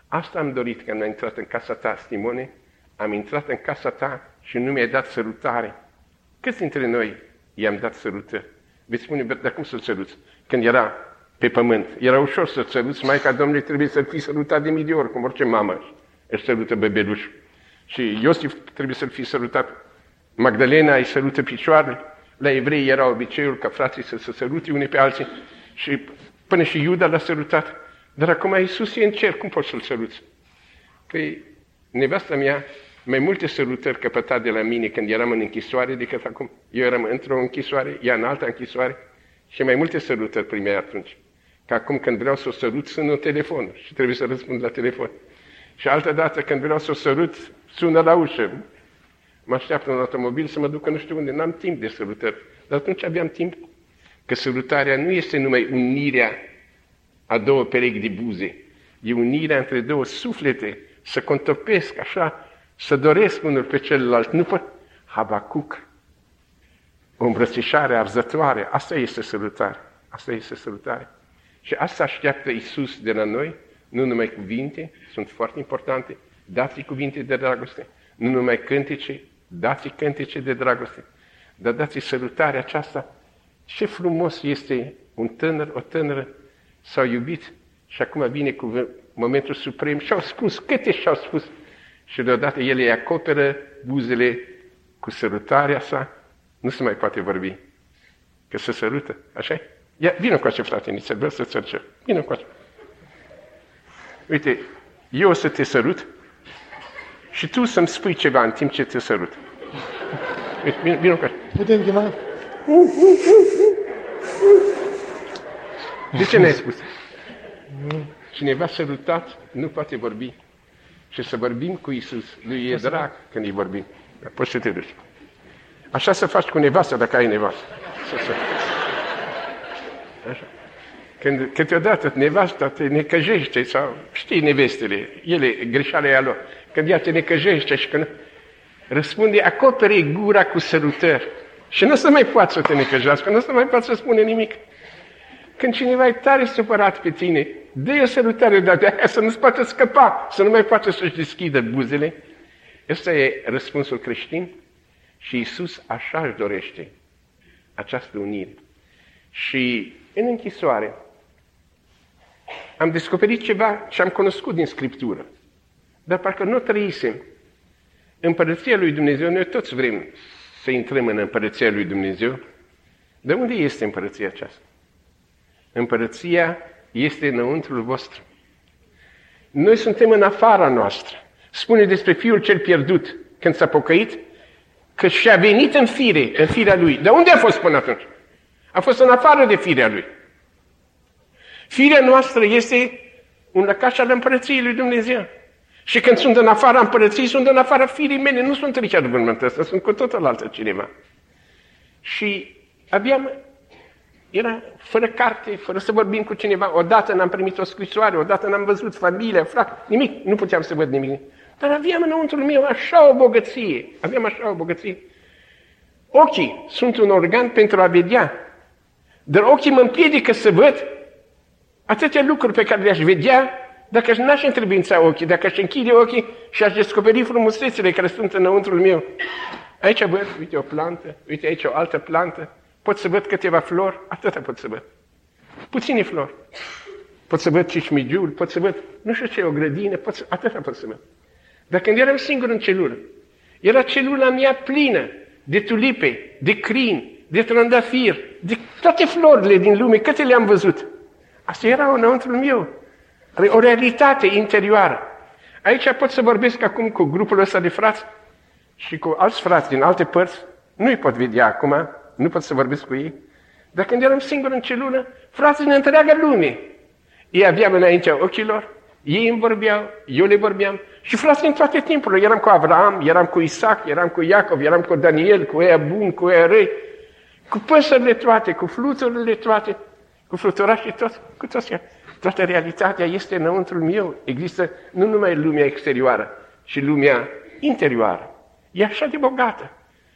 Asta am dorit când am intrat în casa ta, Simone, am intrat în casa ta și nu mi-ai dat sărutare. Câți dintre noi i-am dat sărutări? Veți spune, dar cum să-l săruți? Când era pe pământ, era ușor să-l săruți, Maica Domnului trebuie să-l fi sărutat de mii de ori, cum orice mamă își sărută bebelușul. Și Iosif trebuie să-l fi sărutat. Magdalena îi sărută picioarele. La evrei era obiceiul ca frații să se sărute unii pe alții și până și Iuda l-a sărutat. Dar acum Iisus e în cer, cum poți să-l săruți? Păi, nevasta mea mai multe sărutări căpăta de la mine când eram în închisoare decât acum. Eu eram într-o închisoare, ea în alta închisoare și mai multe sărutări primea atunci. Că acum când vreau să o sărut, sună telefon și trebuie să răspund la telefon. Și altă dată când vreau să o sărut, sună la ușă. Mă așteaptă un automobil să mă ducă nu știu unde, n-am timp de sărutări. Dar atunci aveam timp. Că sărutarea nu este numai unirea a două perechi de buze. E unirea între două suflete, să contopesc așa, să doresc unul pe celălalt. Nu pot. Habacuc, o îmbrățișare arzătoare, asta este sărutare. Asta este sărutare. Și asta așteaptă Iisus de la noi, nu numai cuvinte, sunt foarte importante, dați cuvinte de dragoste, nu numai cântece, dați cântece de dragoste, dar dați sărutarea aceasta. Ce frumos este un tânăr, o tânără, s-au iubit și acum vine cu momentul suprem și-au spus, câte și-au spus. Și deodată ele îi acoperă buzele cu sărutarea sa, nu se mai poate vorbi, că se sărută, așa-i? Ia, vină cu acea frate, niță, vreau să-ți cercep. Vină cu acea. Uite, eu o să te sărut și tu să-mi spui ceva în timp ce te sărut. Uite, vină cu acea.
Putem chema?
De ce n-ai spus? Cineva sărutat nu poate vorbi. Și să vorbim cu Iisus, lui e drag când îi vorbim. Poți să te duci. Așa să faci cu nevastă dacă ai nevastă. Așa. Când câteodată nevasta te necăjește, sau știi nevestele, ele, greșeala e a lor. Când ea te necăjește și când răspunde, acopere gura cu sărutări. Și nu o să mai poată să te necăjească, nu o să mai poată să spune nimic. Când cineva e tare supărat pe tine, dă-i o sărutare de aia să nu-ți poată scăpa, să nu mai poată să-și deschidă buzele. Ăsta e răspunsul creștin și Iisus așa își dorește această unire. Și în închisoare am descoperit ceva ce am cunoscut din Scriptură, dar parcă nu trăisem. Împărăția lui Dumnezeu, noi toți vrem să intrăm în Împărăția lui Dumnezeu. De unde este Împărăția aceasta? Împărăția este înăuntrul vostru. Noi suntem în afara noastră. Spune despre Fiul cel pierdut, când s-a pocăit, că și-a venit în firea lui. Dar unde a fost până atunci? A fost în afară de firea lui. Firea noastră este un lăcaș al Împărăției lui Dumnezeu. Și când sunt în afara Împărăției, sunt în afara firii mele. Nu sunt Richard Vârmânt ăsta, sunt cu totul altă cineva. Și era fără carte, fără să vorbim cu cineva. Odată n-am primit o scrisoare, odată n-am văzut familia, frate, nimic, nu puteam să văd nimic. Dar aveam înăuntrul meu așa o bogăție, Ochii sunt un organ pentru a vedea, dar ochii mă împiedică să văd atâtea lucruri pe care le-aș vedea dacă n-aș întrebința ochii, dacă aș închide ochii și aș descoperi frumusețile care sunt înăuntrul meu. Aici văd, uite o plantă, uite aici o altă plantă, pot să văd câteva flori, atâta pot să văd. Puține flori. Pot să văd cișmigiul, pot să văd, nu știu ce, o grădină, atâta pot să văd. Dar când eram singur în celulă, era celula mea plină de tulipe, de crin, de trandafir, de toate florile din lume, câte le-am văzut. Asta era înăuntrul meu. O realitate interioară. Aici pot să vorbesc acum cu grupul ăsta de frați și cu alți frați din alte părți. Nu-i pot vedea acum, nu pot să vorbesc cu ei. Dar când eram singur în celulă, frații din întreaga lume. Ei aveau înaintea ochilor, ei îmi vorbeau, eu le vorbeam. Și frații în toate timpurile. Eram cu Avram, eram cu Isaac, eram cu Iacov, eram cu Daniel, cu ăia buni, cu ăia răi, cu păsările toate, cu fluturile toate, cu fluturașii toți, cu toți. Toată realitatea este înăuntrul meu. Există nu numai lumea exterioară, ci lumea interioară. E așa de bogată.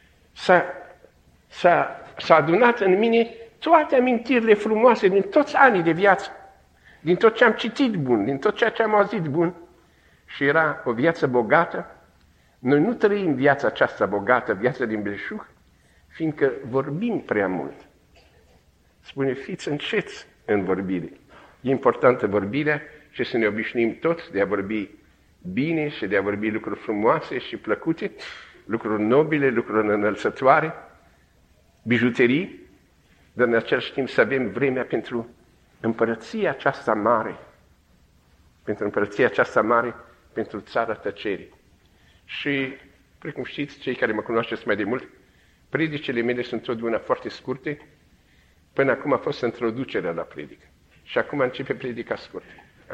S-a adunat în mine toate amintirile frumoase din toți anii de viață, din tot ce am citit bun, din tot ceea ce am auzit bun. și era o viață bogată. Noi nu trăim viața aceasta bogată, viața din belșug, fiindcă vorbim prea mult. Spune, fiți înceți în vorbire. E importantă vorbirea și să ne obișnuim toți de a vorbi bine și de a vorbi lucruri frumoase și plăcute, lucruri nobile, lucruri înălțătoare, bijuterii, dar în același timp să avem vremea pentru împărăția aceasta mare, pentru împărăția aceasta mare, pentru țara tăcerii. Și, precum știți, cei care mă cunoașteți mai de mult, predicele mele sunt totdeauna foarte scurte. Până acum a fost introducerea la predică. Și acum începe predica scurtă.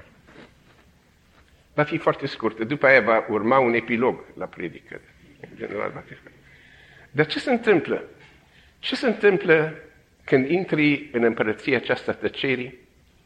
Va fi foarte scurtă. După aia va urma un epilog la predică. În general va fi. Dar ce se întâmplă? Ce se întâmplă când intri în împărăția aceasta tăcerii?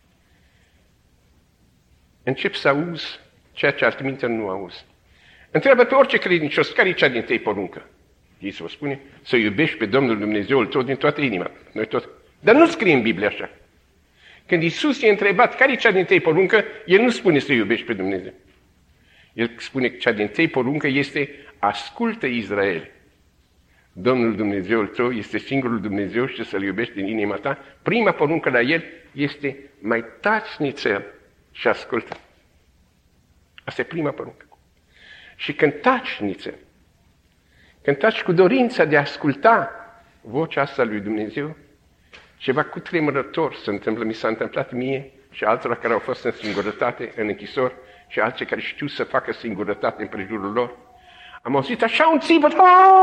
Începi să auzi ceea ce altminte nu auzi. Întreabă pe orice credincios, care e cea din tăi poruncă? Iisus spune, să iubești pe Domnul Dumnezeul tău din toată inima. Noi tot. Dar nu scrie în Biblie așa. Când Iisus e întrebat care e cea din tăi poruncă, El nu spune să iubești pe Dumnezeu. El spune că cea din tăi poruncă este ascultă Israel. Domnul Dumnezeul tău este singurul Dumnezeu și să-L iubești din inima ta. Prima poruncă la El este mai taci nițel și ascultă. Asta e prima poruncă. Și când taci nițel, când taci cu dorința de a asculta vocea asta lui Dumnezeu, ceva cutremurător se întâmplă. Mi s-a întâmplat mie și altora care au fost în singurătate, în închisori, și alții care știu să facă singurătate în prejurul lor. Am auzit așa un țipăt.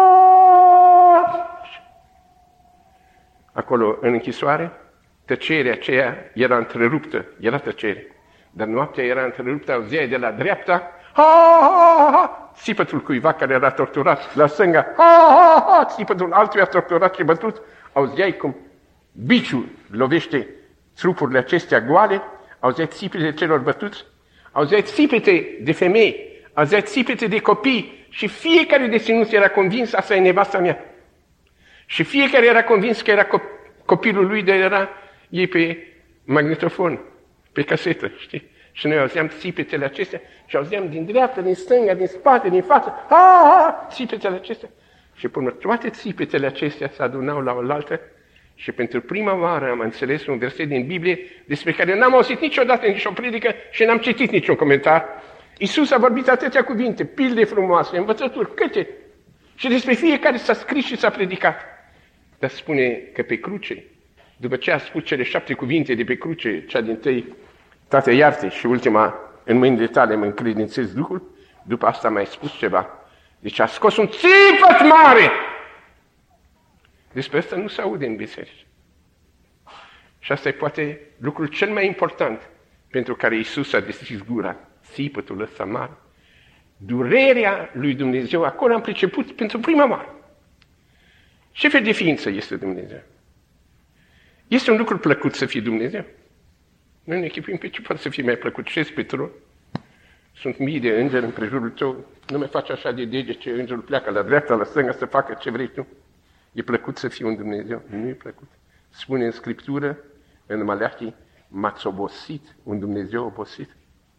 Acolo, în închisoare, tăcerea aceea era întreruptă. Era tăcere. Dar noaptea era întreruptă, auzeai de la dreapta țipătul cuiva care era torturat, la stânga, țipătul altuia torturat și bătut. Auzeai cum biciul lovește trupurile acestea goale, auzeai țipete celor bătuți, auzeai țipete de femei, auzeai țipete de copii și fiecare deținut era convins, asta e nevasta mea. Și fiecare era convins că era copilul lui, de era ei pe magnetofon, pe casetă, știi? Și noi auzeam țipetele acestea și auzeam din dreapta, din stânga, din spate, din față, țipetele acestea. Și până toate țipetele acestea se adunau la oaltă și pentru prima oară am înțeles un verset din Biblie despre care n-am auzit niciodată în nicio predică și n-am citit niciun comentar. Iisus a vorbit atâtea cuvinte, pilde frumoase, învățături, câte. Și despre fiecare s-a scris și s-a predicat. Dar spune că pe cruce, după ce a spus cele 7 cuvinte de pe cruce, cea din tâi, Tată, iartă, și ultima, în mâinile tale mă încredințez Duhul, după asta a mai spus ceva. Deci a scos un țipăt mare. Despre asta nu se aude în biserică. Și asta e poate lucrul cel mai important pentru care Iisus a deschis gura, țipătul ăsta mare. Durerea lui Dumnezeu, acolo am priceput pentru prima oară. Ce fel de ființă este Dumnezeu? Este un lucru plăcut să fie Dumnezeu? Noi ne echipuim pe ce poate să fie mai plăcut. Șezi pe tron? Sunt mii de îngeri în prejurul tău. Nu mai faci așa de degete, îngerul pleacă la dreapta, la stânga, să facă ce vrei tu. E plăcut să fii un Dumnezeu? Nu e plăcut. Spune în Scriptură, în Maleahii, m-ați obosit, un Dumnezeu obosit.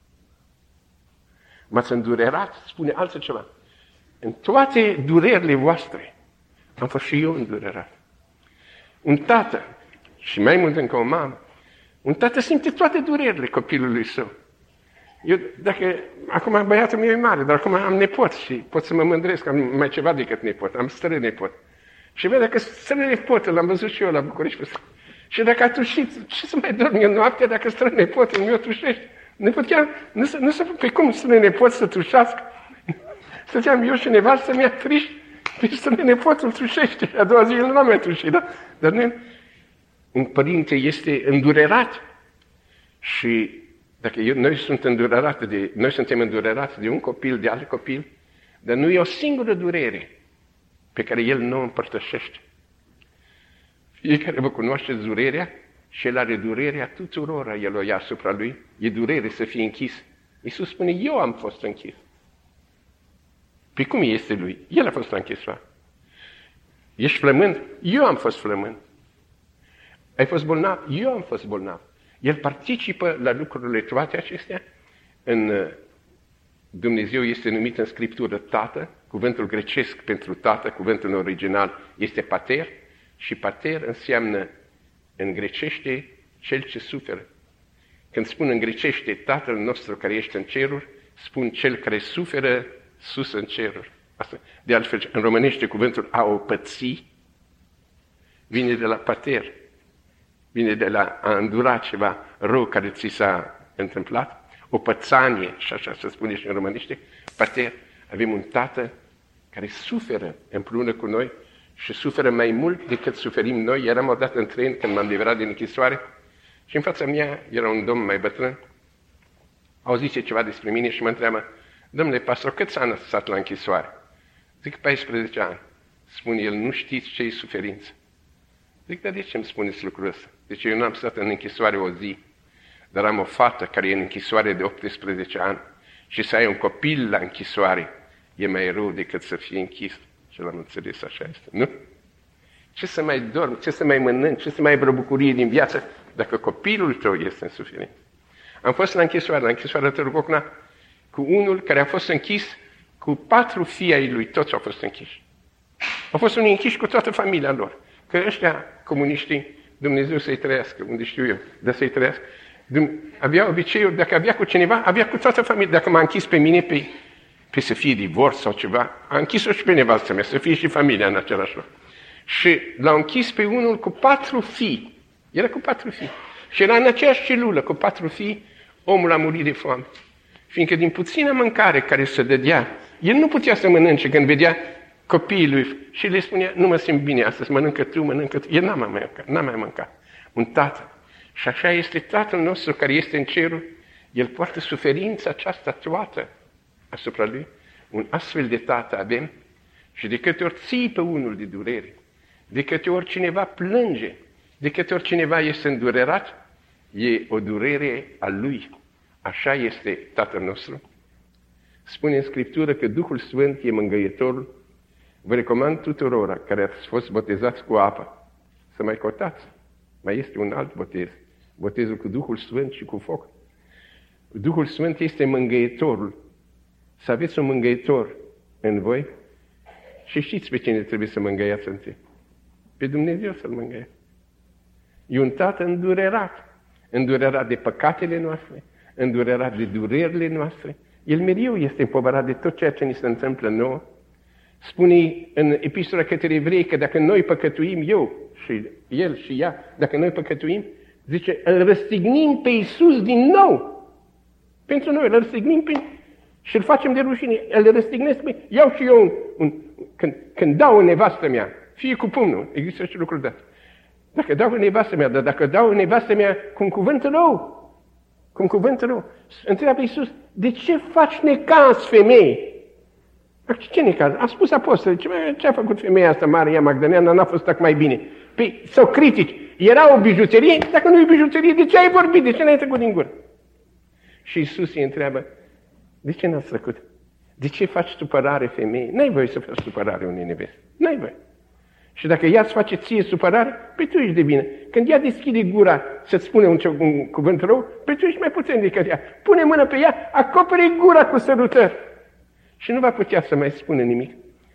M-ați îndurerat, spune altceva. În toate durerile voastre am fost și eu îndurerat. Un tată, și mai mult încă o mamă, un tată simte toate durerile copilului său. Eu, acum băiatul meu e mare, dar acum am nepot și pot să mă mândresc, am mai ceva decât nepot, am strănepot. Și vede că strănepotul, l-am văzut și eu la București. Și dacă a tușit, ce să mai dormi în noapte dacă strănepotul meu tușește? Nu se pe cum strănepot să tușească? Stăteam eu și nevastă mea triști, pe strănepotul tușește. Și a doua zi el nu a mai tușit, da? Dar nu, un părinte este îndurerat și dacă noi suntem îndurerați de un copil, de alt copil, dar nu e o singură durere pe care el nu o împărtășește. Fiecare vă cunoașteți durerea și el are durerea tuturora, el o ia asupra lui. E durere să fie închis. Iisus spune, eu am fost închis. Pe cum este lui? El a fost închis. Ești flămând? Eu am fost flămând. Ai fost bolnav? Eu am fost bolnav. El participă la lucrurile toate acestea în Dumnezeu este numit în Scriptură Tată, cuvântul grecesc pentru Tată, cuvântul original este pater, și pater înseamnă în grecește cel ce suferă. Când spun în grecește Tatăl nostru care ești în ceruri, spun cel care suferă sus în ceruri. Asta. De altfel, în românește cuvântul a o păți vine de la pater, vine de la a îndura ceva rău care ți s-a întâmplat, o pățanie, și așa se spune și în românește, pater. Avem un tată care suferă împreună cu noi și suferă mai mult decât suferim noi. Eram odată în tren când m-am liberat din închisoare și în fața mea era un domn mai bătrân. Auzise ceva despre mine și mă întreabă: domnule pastor, câți ani ați stat la închisoare? Zic, 14 ani. Spune el, nu știți ce e suferință. Zic, dar de ce îmi spuneți lucrul ăsta? Deci eu nu am stat în închisoare o zi, dar am o fată care e în închisoare de 18 ani și să ai un copil la închisoare e mai rău decât să fie închis. Și l-am înțeles, așa este, nu? Ce să mai dormi, ce să mai mănânci, ce să mai ai vreo bucurie din viață dacă copilul tău este în suferință? Am fost la închisoarea Târgu Ocna, cu unul care a fost închis cu 4 fii ai lui, toți au fost închiși. Au fost unii închiși cu toată familia lor. Că ăștia, comuniștii, Dumnezeu să-i trăiască, unde știu eu, dar să-i trăiască. Avea obiceiul, dacă avea cu cineva, avea cu toată familia. Dacă m-a închis pe mine, pe să fie divorț sau ceva, a închis-o și pe nevastă mea, să fie și familia în același loc. Și l-au închis pe unul cu 4 fii. Era cu 4 fii. Și era în aceeași celulă cu 4 fii, omul a murit de foame. Fiindcă din puțină mâncare care se dădea, el nu putea să mănânce când vedea copiii lui și le spunea, nu mă simt bine astăzi, mănâncă tu, mănâncă tu. El n-a mai mâncat. Un tată. Și așa este Tatăl nostru care este în cerul, el poartă suferința aceasta toată asupra lui. Un astfel de tată avem și de câte ori ții pe unul de durere, de câte ori cineva plânge, de câte ori cineva este îndurerat, e o durere a lui. Așa este Tatăl nostru. Spune în Scriptură că Duhul Sfânt e mângâietorul. Vă recomand tuturora care ați fost botezați cu apă să mai cotați. Mai este un alt botez. Botezul cu Duhul Sfânt și cu foc. Duhul Sfânt este mângâietorul. Să aveți un mângâietor în voi și știți pe cine trebuie să mângâiați întâi. Pe Dumnezeu să-L mângâiați. E un tată îndurerat. Îndurerat de păcatele noastre, îndurerat de durerile noastre. El mereu este împovărat de tot ceea ce ni se întâmplă nouă. Spune în epistola către evrei că dacă noi păcătuim, eu și el și ea, dacă noi păcătuim, zice, îl răstignim pe Iisus din nou. Pentru noi, îl răstignim și îl facem de rușine. Îl răstignesc pe... Iau și eu când dau în nevastă mea, fie cu pumnul, există și lucruri de astea. Dacă dau în nevastă mea, dar dacă dau în nevastă mea cu un cuvânt rău, întreabă Iisus, de ce faci necaz, femeie? Ce necaz? A spus apostol, ce a făcut femeia asta, Maria Magdalena, n-a fost mai bine. Păi, sau critici, era o bijuterie? Dacă nu e bijuterie, de ce ai vorbit? De ce n-ai trecut din gură? Și Iisus îi întreabă, de ce n-ați trecut? De ce faci supărare, femeie? N-ai voie să faci supărare unei neveste. N-ai voie. Și dacă ea îți face ție supărare, pe tu ești de vină. Când ea deschide gura să-ți spune un cuvânt rău, pe tu ești mai puțin decât ea. Pune mână pe ea, acopere gura cu sărutări. Și nu va putea să mai spună nimic.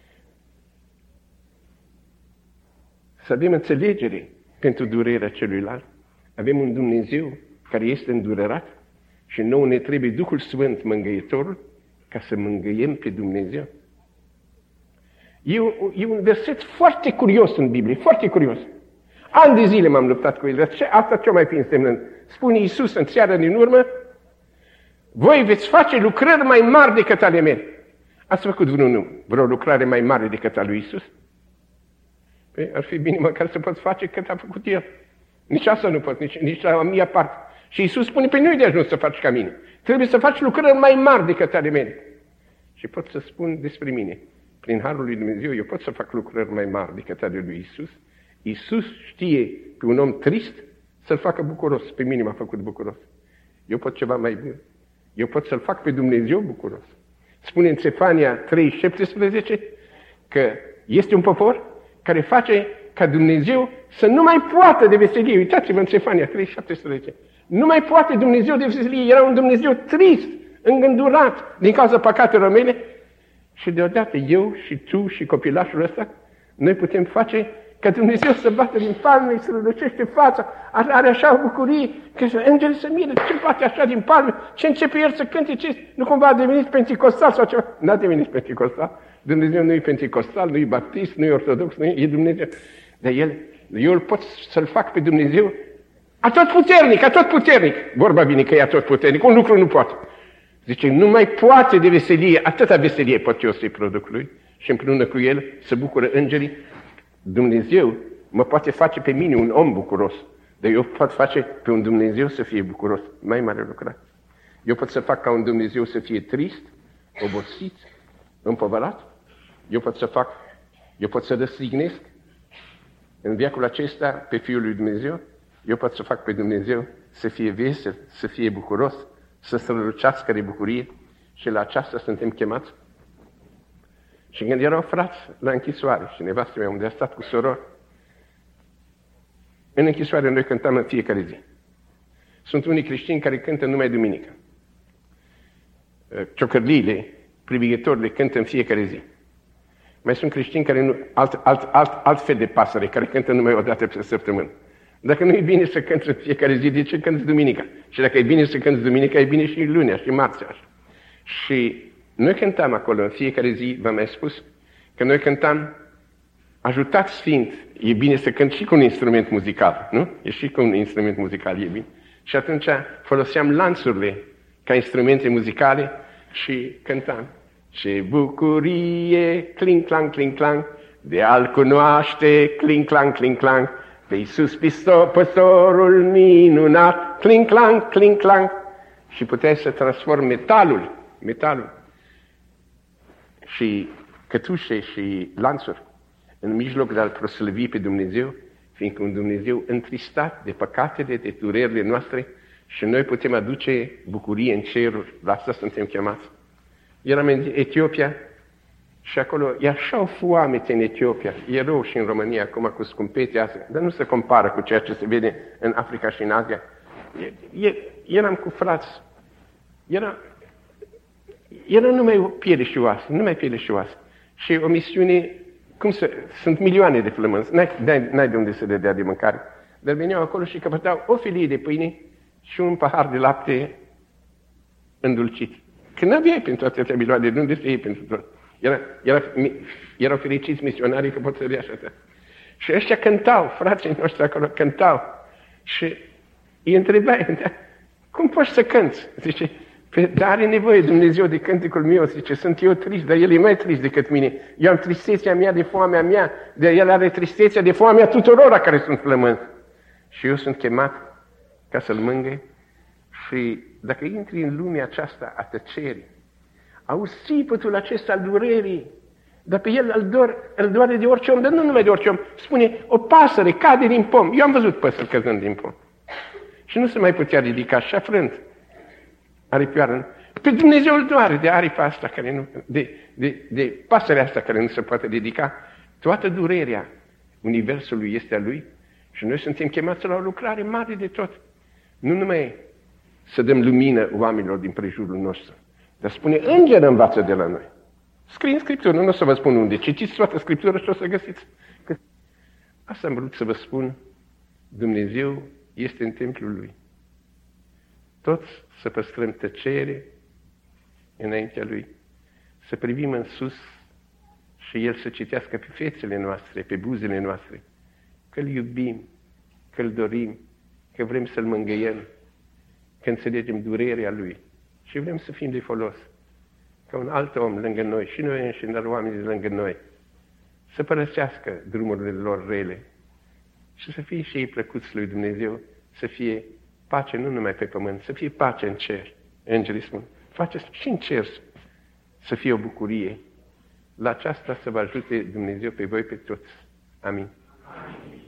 Să avem înțelegere pentru durerea celuilalt. Avem un Dumnezeu care este îndurerat și nouă ne trebuie Duhul Sfânt, mângâietorul, ca să mângâiem pe Dumnezeu. E un verset foarte curios în Biblie, foarte curios. Ani de zile m-am luptat cu el. Asta ce mai fi însemnând? Spune Iisus în seara din urmă, voi veți face lucrări mai mari decât ale mele. Ați făcut vreo lucrare mai mare decât a lui Iisus? Păi, ar fi bine măcar să poți face cât a făcut El. Nici asta nu pot, nici la mia parte. Și Iisus spune, pe nu-i de ajuns să faci ca mine. Trebuie să faci lucrări mai mari decât ale mele. Și pot să spun despre mine. Prin harul lui Dumnezeu, eu pot să fac lucrări mai mari decât ale lui Iisus. Iisus știe pe un om trist să-l facă bucuros. Pe mine m-a făcut bucuros. Eu pot ceva mai bun. Eu pot să-l fac pe Dumnezeu bucuros. Spune în Sefania 3:17 că este un popor care face ca Dumnezeu să nu mai poată de veselie. Uitați-vă în Sefania 3:17. Nu mai poate Dumnezeu de veselie. Era un Dumnezeu trist, îngândurat din cauza păcatelor mele. Și deodată eu și tu și copilașul ăsta, noi putem face ca Dumnezeu să bată din palme, îi strălucește fața, are așa o bucurie, că îngerii să miră, ce bate așa din palme, ce începe el să cânte, ce nu cumva a devenit penticostal sau ceva. N-a devenit penticostal. Dumnezeu nu e penticostal, nu e baptist, nu e ortodox, nu e Dumnezeu. Dar eu îl pot să-l fac pe Dumnezeu atotputernic. Vorba vine că e atotputernic, un lucru nu poate. Zice, nu mai poate de veselie, atâta veselie pot eu să-i produc lui și împreună cu el să bucură îngerii. Dumnezeu mă poate face pe mine un om bucuros, dar eu pot face pe un Dumnezeu să fie bucuros. Mai mare lucrare. Eu pot să fac ca un Dumnezeu să fie trist, obosit, împovărat. Eu pot să răstignesc în veacul acesta pe Fiul lui Dumnezeu. Eu pot să fac pe Dumnezeu să fie vesel, să fie bucuros, să strălucească de bucurie și la aceasta suntem chemați. Și când erau frați la închisoare și nevastă mea unde a stat cu soror, în închisoare noi cântam în fiecare zi. Sunt unii creștini care cântă numai duminică. Ciocărliile, privighetorile cântă în fiecare zi. Mai sunt creștini care nu, alt fel de pasăre, care cântă numai o dată pe săptămână. Dacă nu e bine să cânți în fiecare zi, de ce cânți duminica? Și dacă e bine să cânți duminica, e bine și lunea și marțea. Și noi cântam acolo în fiecare zi, v-am mai spus, că noi cântam ajutat Sfânt, e bine să cânti și cu un instrument muzical, nu? E și cu un instrument muzical, e bine. Și atunci foloseam lanțurile ca instrumente muzicale și cântam. Ce bucurie, cling-clang, cling-clang, de a-L cunoaște, cling-clang, cling-clang, pe Iisus păstorul minunat, cling-clang, cling-clang. Și puteai să transformi metalul și cătușe și lanțuri în mijloc de a-L proslăvi pe Dumnezeu, fiindcă un Dumnezeu întristat de păcatele, de durerile noastre și noi putem aduce bucurie în ceruri. La asta suntem chemați. Eram în Etiopia și acolo e așa o foamete în Etiopia. E rău și în România acum cu scumpețe astea, dar nu se compară cu ceea ce se vede în Africa și în Asia. Eram cu frați. Era numai piele și oase. Și o misiune, sunt milioane de flămânzi, n-ai de unde să le dea de mâncare. Dar veneau acolo și căpătau o filie de pâine și un pahar de lapte îndulcit. Că n-aveai pentru atâtea milioane, de unde să iei pentru tot? Erau fericiți misionarii că pot să dea așa. Și ăștia cântau, frații noștri acolo cântau. Și îi întrebai, cum poți să cânți? Zice, dar are nevoie Dumnezeu de cânticul meu, zice, sunt eu trist, dar El e mai trist decât mine. Eu am tristețea mea de foamea mea, dar El are tristețea de foamea tuturora care sunt flămânzi. Și eu sunt chemat ca să-L mângâi. Și dacă intri în lumea aceasta a tăcerii, auzi țipătul acesta al durerii, dar pe el îl doare de orice om, dar nu numai de orice om. Spune, o pasăre cade din pom. Eu am văzut păsări căzând din pom. Și nu se mai putea ridica, și afrând aripioară. Pe Dumnezeu îl doare de aripa asta, care nu, de pasărea asta care nu se poate ridica. Toată durerea universului este a Lui și noi suntem chemați la o lucrare mare de tot. Nu numai să dăm lumină oamenilor din prejurul nostru, dar spune, îngeri învață de la noi. Scrie în Scriptură, nu o să vă spun unde, citiți toată Scriptura și o să găsiți. Asta am vrut să vă spun, Dumnezeu este în templul Lui. Toți să păstrăm tăcere înaintea Lui, să privim în sus și El să citească pe fețele noastre, pe buzele noastre, că-L iubim, că-L dorim, că vrem să-L mângâiem, că înțelegem durerea Lui și vrem să fim de folos, ca un alt om lângă noi, și noi înșine, dar oamenii de lângă noi, să părăsească drumurile lor rele și să fie și ei plăcuți lui Dumnezeu, să fie pace nu numai pe pământ, să fie pace în cer. Îngerii spun, faceți și în cer să fie o bucurie. La aceasta să vă ajute Dumnezeu pe voi, pe toți. Amin. Amin.